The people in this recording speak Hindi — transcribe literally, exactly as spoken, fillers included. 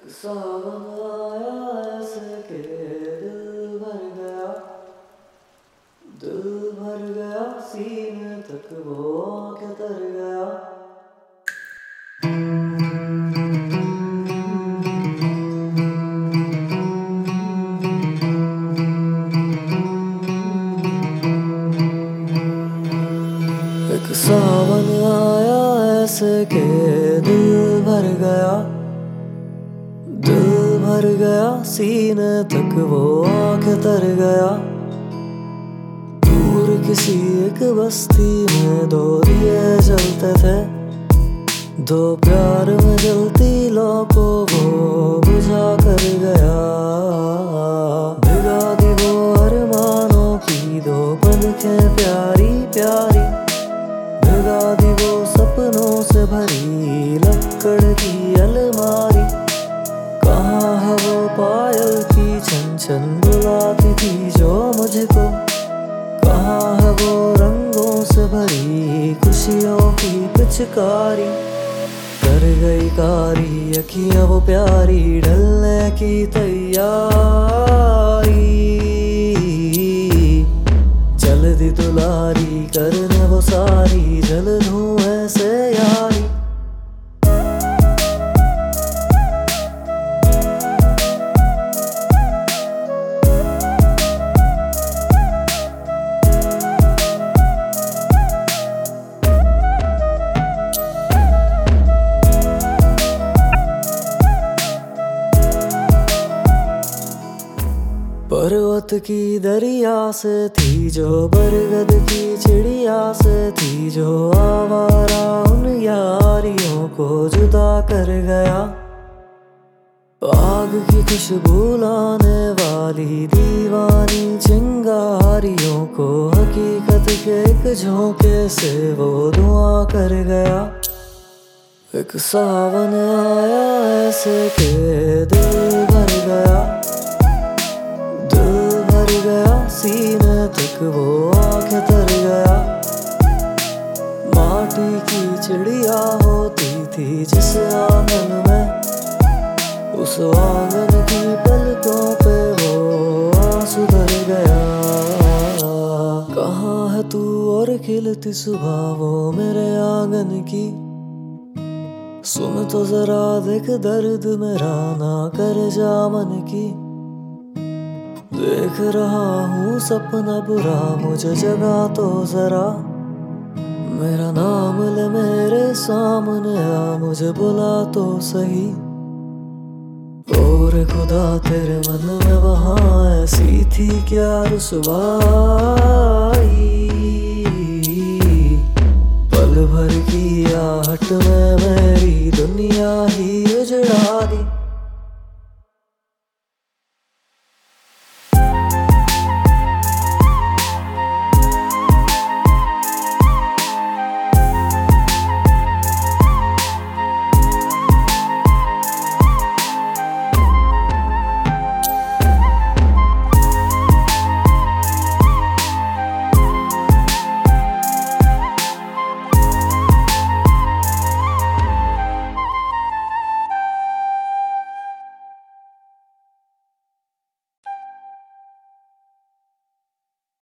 एक सावन आया ऐसे के दिल भर गया, दिल भर गया सीने तक वो आके तर गया। एक सावन आया ऐसे के दिल भर गया, दिल भर गया सीने तक वो आके तर गया। दूर किसी एक बस्ती में दो दिए जलते थे, दो प्यार में जलती लौ को वो बुझा कर गया। भिगा दी वो अरमानों की दो पलकें प्यारी प्यारी, भिगा दी वो सपनों से भरी लक्कड़ की अलमारी। कहाँ है वो पायल की छन छन बुलाती थी जो मुझको, कहाँ है वो रंगों से भरी खुशियों की पिचकारी। कर गई कारी अखियाँ वो प्यारी, ढलने की तैयारी। चल दी दुलारी करने वो सारी, जल दूं ऐसे यारी। पर्वत की दरिया से थी जो बरगद की चिड़िया से थी, जो आवारा उन यारियों को जुदा कर गया। आग की खुशबू लाने वाली दीवानी चिंगारियों को हकीकत के एक झोंके से वो धुआं कर गया। एक सावन आया ऐसे के दिल भर गया, गया सीने तक वो आके तर गया। माटी की चिड़िया होती थी जिस आंगन में, उस आंगन की पलकों पे वो आंसू भर गया। कहाँ है तू और खिलती सुबह वो मेरे आंगन की, सुन तो जरा देख दर्द मेरा ना कर जा मन की। देख रहा हूँ सपना बुरा मुझे जगा तो जरा, मेरा नाम ले मेरे सामने आ मुझे बुला तो सही। और खुदा तेरे मन में वहाँ ऐसी थी क्या रुसवाई, पल भर की आहट में मेरी दुनिया ही उजड़ा दी।